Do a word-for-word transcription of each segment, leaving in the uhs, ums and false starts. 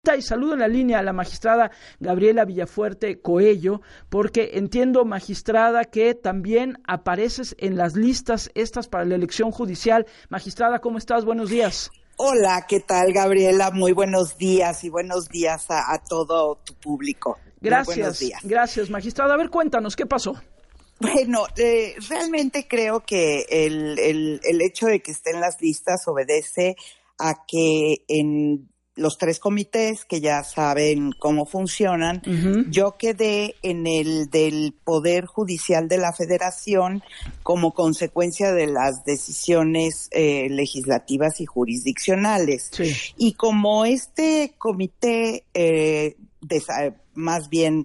Y saludo en la línea a la magistrada Gabriela Villafuerte Coello, porque entiendo, magistrada, que también apareces en las listas estas para la elección judicial. Magistrada, ¿cómo estás? Buenos días. Hola, ¿qué tal, Gabriela? Muy buenos días y buenos días a, a todo tu público. Gracias, buenos días. Gracias, magistrada. A ver, cuéntanos, ¿qué pasó? Bueno, eh, realmente creo que el, el, el hecho de que esté en las listas obedece a que en los tres comités que ya saben cómo funcionan, uh-huh. Yo quedé en el del Poder Judicial de la Federación como consecuencia de las decisiones eh, legislativas y jurisdiccionales. Sí. Y como este comité, eh, desa- más bien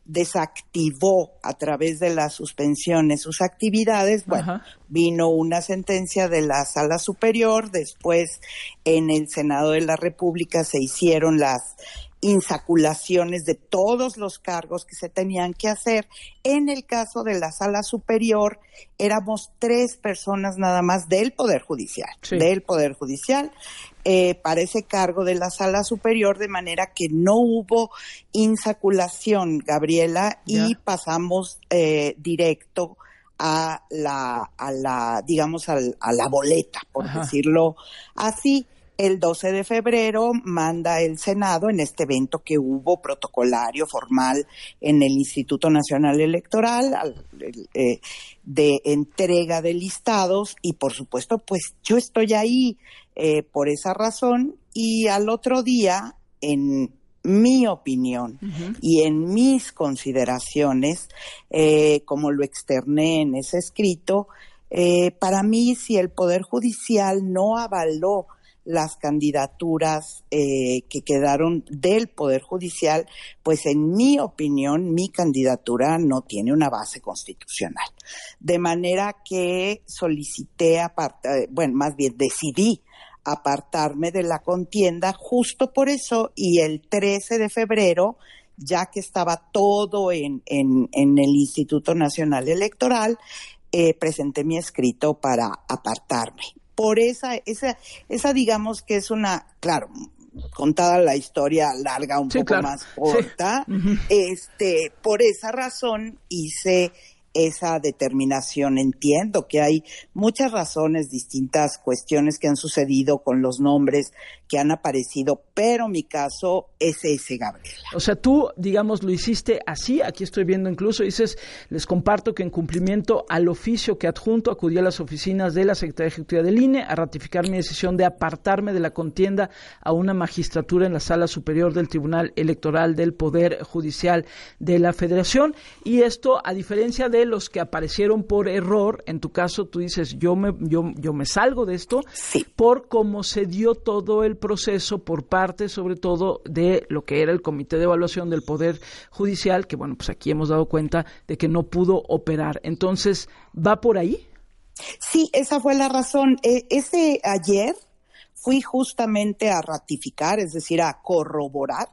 desactivó a través de las suspensiones sus actividades, bueno, Ajá. vino una sentencia de la Sala Superior, después en el Senado de la República se hicieron las insaculaciones de todos los cargos que se tenían que hacer. En el caso de la Sala Superior, éramos tres personas nada más del Poder Judicial, sí. del Poder Judicial, eh, para ese cargo de la Sala Superior, de manera que no hubo insaculación, Gabriela, ya. y pasamos eh, directo a la, a la, digamos, al, a la boleta, por Ajá. decirlo así. El doce de febrero manda el Senado, en este evento que hubo protocolario formal en el Instituto Nacional Electoral, al, eh, de entrega de listados, y por supuesto, pues yo estoy ahí eh, por esa razón, y al otro día, en mi opinión uh-huh. y en mis consideraciones, eh, como lo externé en ese escrito, eh, para mí, si el Poder Judicial no avaló las candidaturas eh, que quedaron del Poder Judicial, pues en mi opinión, mi candidatura no tiene una base constitucional. De manera que solicité, aparta, bueno, más bien decidí apartarme de la contienda justo por eso, y el trece de febrero, ya que estaba todo en, en, en el Instituto Nacional Electoral, eh, presenté mi escrito para apartarme. Por esa, esa, esa digamos que es una, claro, contada la historia larga, un sí, poco claro. más corta, sí. uh-huh. este, por esa razón hice esa determinación. Entiendo que hay muchas razones, distintas cuestiones que han sucedido con los nombres que han aparecido, pero mi caso es ese, Gabriela. O sea, tú, digamos, lo hiciste así, aquí estoy viendo incluso, dices, les comparto que en cumplimiento al oficio que adjunto, acudí a las oficinas de la Secretaría Ejecutiva del I N E a ratificar mi decisión de apartarme de la contienda a una magistratura en la Sala Superior del Tribunal Electoral del Poder Judicial de la Federación, y esto, a diferencia de los que aparecieron por error, en tu caso tú dices, yo me, yo, yo me salgo de esto, sí. por cómo se dio todo el proceso por parte, sobre todo, de lo que era el Comité de Evaluación del Poder Judicial, que bueno, pues aquí hemos dado cuenta de que no pudo operar. Entonces, ¿va por ahí? Sí, esa fue la razón. Eh, ese ayer fui justamente a ratificar, es decir, a corroborar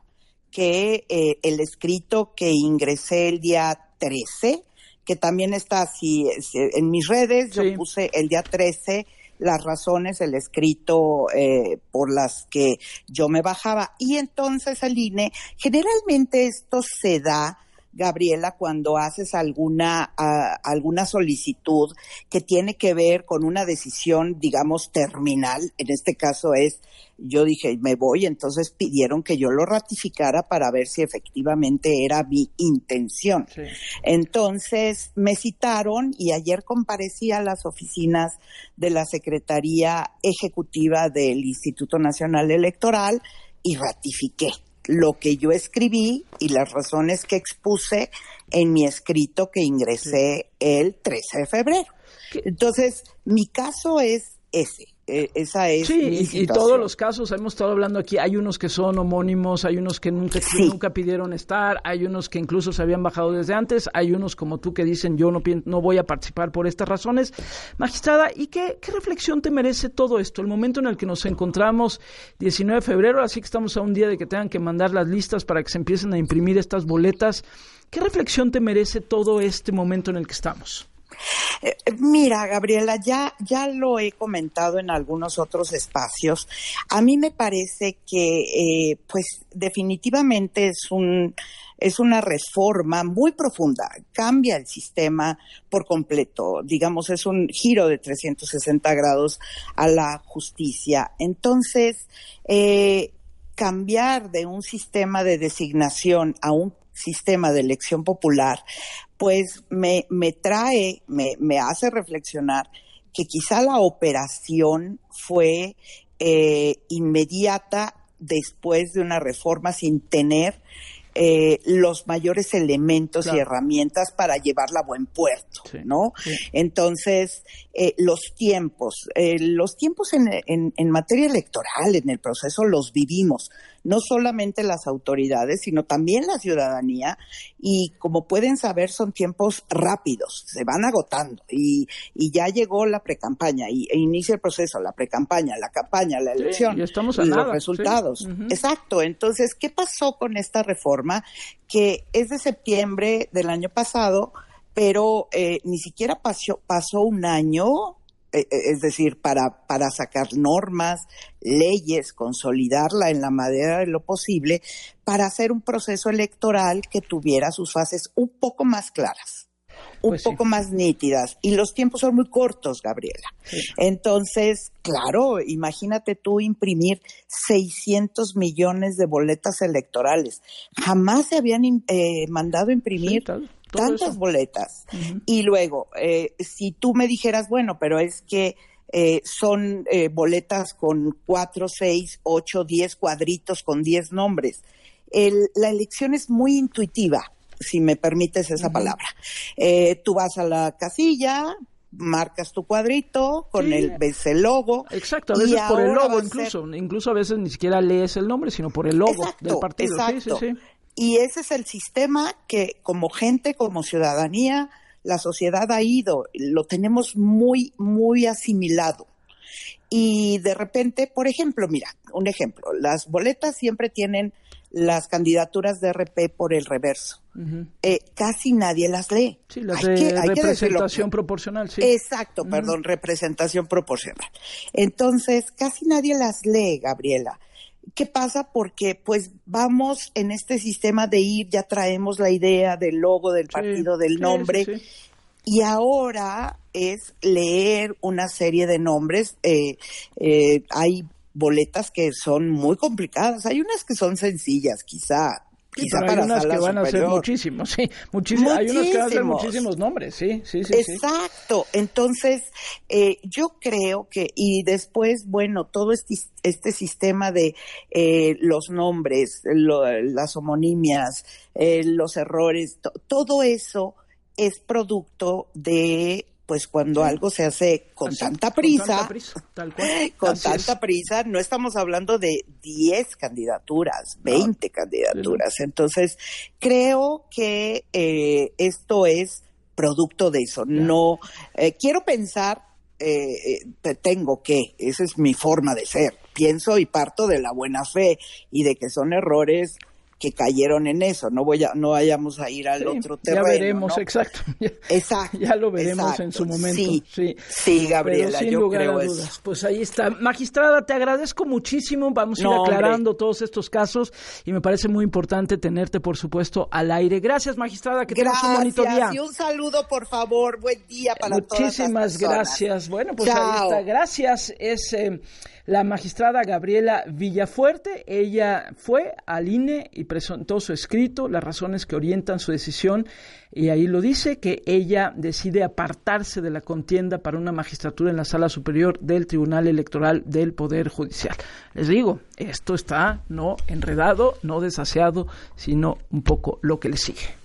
que eh, el escrito que ingresé el día trece, que también está así en mis redes, sí. yo puse el día trece las razones, el escrito eh, por las que yo me bajaba. Y entonces el I N E, generalmente esto se da, Gabriela, cuando haces alguna uh, alguna solicitud que tiene que ver con una decisión, digamos, terminal. En este caso es, yo dije, me voy, entonces pidieron que yo lo ratificara para ver si efectivamente era mi intención. Sí. Entonces me citaron y ayer comparecí a las oficinas de la Secretaría Ejecutiva del Instituto Nacional Electoral y ratifiqué lo que yo escribí y las razones que expuse en mi escrito que ingresé sí. el trece de febrero. Entonces, mi caso es ese. Eh, esa es sí, mi y, y todos los casos, hemos estado hablando aquí, hay unos que son homónimos, hay unos que nunca, sí. nunca pidieron estar, hay unos que incluso se habían bajado desde antes, hay unos como tú que dicen yo no, no voy a participar por estas razones. Magistrada, ¿y qué, qué reflexión te merece todo esto? El momento en el que nos encontramos, diecinueve de febrero, así que estamos a un día de que tengan que mandar las listas para que se empiecen a imprimir estas boletas, ¿qué reflexión te merece todo este momento en el que estamos? Eh, mira, Gabriela, ya, ya lo he comentado en algunos otros espacios. A mí me parece que, eh, pues, definitivamente es un, es una reforma muy profunda. Cambia el sistema por completo. Digamos, es un giro de trescientos sesenta grados a la justicia. Entonces, eh, cambiar de un sistema de designación a un sistema de elección popular, pues me, me trae, me, me hace reflexionar que quizá la operación fue eh, inmediata después de una reforma sin tener eh, los mayores elementos claro. y herramientas para llevarla a buen puerto, sí, ¿no? Sí. Entonces, eh, los tiempos, eh, los tiempos en, en, en materia electoral, en el proceso, los vivimos. No solamente las autoridades, sino también la ciudadanía, y como pueden saber son tiempos rápidos, se van agotando, y, y ya llegó la precampaña, y e inicia el proceso, la precampaña, la campaña, la elección, sí, ya estamos a los nada, resultados. Sí. Uh-huh. Exacto, entonces, ¿qué pasó con esta reforma? Que es de septiembre del año pasado, pero eh, ni siquiera pasó, pasó un año, es decir, para, para sacar normas, leyes, consolidarla en la medida de lo posible, para hacer un proceso electoral que tuviera sus fases un poco más claras, un pues poco sí. más nítidas. Y los tiempos son muy cortos, Gabriela. Sí. Entonces, claro, imagínate tú imprimir seiscientos millones de boletas electorales. Jamás se habían eh, mandado imprimir sí, tal. tantas eso. boletas. Uh-huh. Y luego, eh, si tú me dijeras, bueno, pero es que eh, son eh, boletas con cuatro, seis, ocho, diez cuadritos con diez nombres. El, la elección es muy intuitiva, si me permites esa uh-huh. palabra. Eh, tú vas a la casilla, marcas tu cuadrito, con sí. el, ves el logo. Exacto, a veces por el logo incluso. Ser... Incluso a veces ni siquiera lees el nombre, sino por el logo exacto, del partido. Exacto. Sí, sí, sí. Y ese es el sistema que como gente, como ciudadanía, la sociedad ha ido, lo tenemos muy, muy asimilado. Y de repente, por ejemplo, mira, un ejemplo, las boletas siempre tienen las candidaturas de R P por el reverso. Uh-huh. Eh, casi nadie las lee. Sí, las hay de que, hay representación que proporcional, sí. Exacto, uh-huh. perdón, representación proporcional. Entonces, casi nadie las lee, Gabriela. ¿Qué pasa? Porque pues vamos en este sistema de ir, ya traemos la idea del logo, del partido, sí, del nombre, sí, sí, sí. y ahora es leer una serie de nombres. Eh, eh, hay boletas que son muy complicadas, hay unas que son sencillas, quizá. Sí, quizá para hay unas que van superior. a ser muchísimos, sí, muchísimos, hay unos que van a ser muchísimos nombres, sí, sí, sí. Exacto, sí. Entonces, eh, yo creo que, y después, bueno, todo este, este sistema de eh, los nombres, lo, las homonimias, eh, los errores, to, todo eso es producto de... pues cuando sí. algo se hace con Así, tanta prisa, con tanta prisa, tal cual. con Así tanta es. prisa, no estamos hablando de diez candidaturas, veinte no. candidaturas. Sí. Entonces, creo que eh, esto es producto de eso. Ya. No, eh, quiero pensar, eh, eh, tengo que, esa es mi forma de ser. Pienso y parto de la buena fe y de que son errores que cayeron en eso, no voy a, no vayamos a ir al sí, otro terreno. Ya veremos, ¿no? exacto. Ya, exacto. Ya lo veremos exacto. en su momento. Sí, sí, sí Gabriela, Pero sin yo lugar creo a eso. dudas. Pues ahí está. Magistrada, te agradezco muchísimo. Vamos a ir no, aclarando hombre. todos estos casos y me parece muy importante tenerte, por supuesto, al aire. Gracias, magistrada, que tengas un bonito día. Gracias, y un saludo, por favor. Buen día para Todas Muchísimas gracias. Bueno, pues Chao. ahí está. Gracias. Es... Eh, la magistrada Gabriela Villafuerte. Ella fue al I N E y presentó su escrito, las razones que orientan su decisión, y ahí lo dice, que ella decide apartarse de la contienda para una magistratura en la Sala Superior del Tribunal Electoral del Poder Judicial. Les digo, esto está no enredado, no desaseado, sino un poco lo que le sigue.